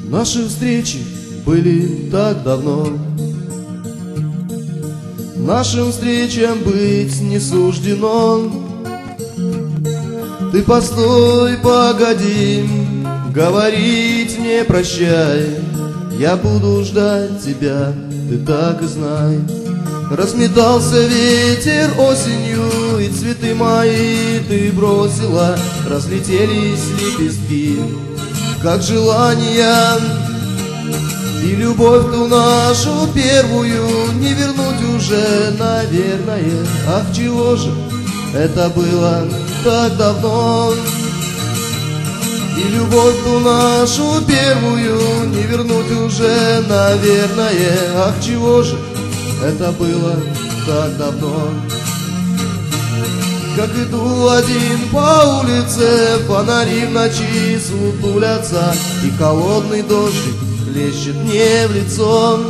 Наши встречи были так давно, нашим встречам быть не суждено. Ты постой, погоди, говорить не прощай, я буду ждать тебя, ты так и знай. Разметался ветер осенью, и цветы мои ты бросила, разлетелись лепестки, как желания. И любовь ту нашу первую не вернуть уже, наверное. Ах, чего же это было так давно? И любовь ту нашу первую не вернуть уже, наверное. Ах, чего же это было так давно? Как иду один по улице, фонари в ночи сутулятся, и холодный дождик хлещет мне в лицо.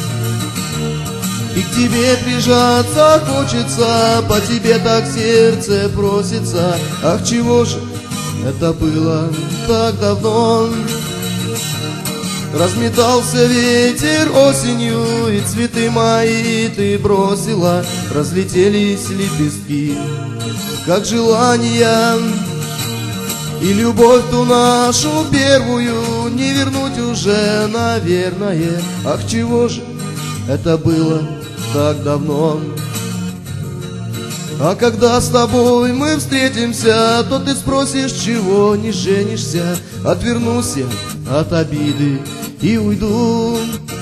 И к тебе прижаться хочется, по тебе так сердце просится. Ах, чего же это было так давно? Разметался ветер осенью, и цветы мои ты бросила, разлетелись лепестки, как желания. И любовь ту нашу первую не вернуть уже, наверное. Ах, чего же это было так давно? А когда с тобой мы встретимся, то ты спросишь, чего не женишься. Отвернусь я от обиды и уйду.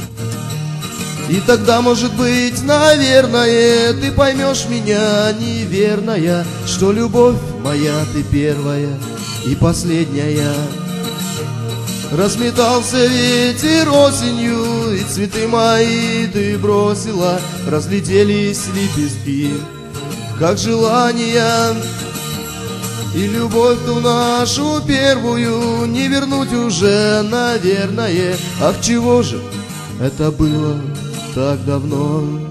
И тогда, может быть, наверное, ты поймешь меня неверная, что любовь моя ты первая и последняя. Разметался ветер осенью, и цветы мои ты бросила, разлетелись лепестки, как желания. И любовь ту нашу первую не вернуть уже, наверное. Ах, чего же это было так давно?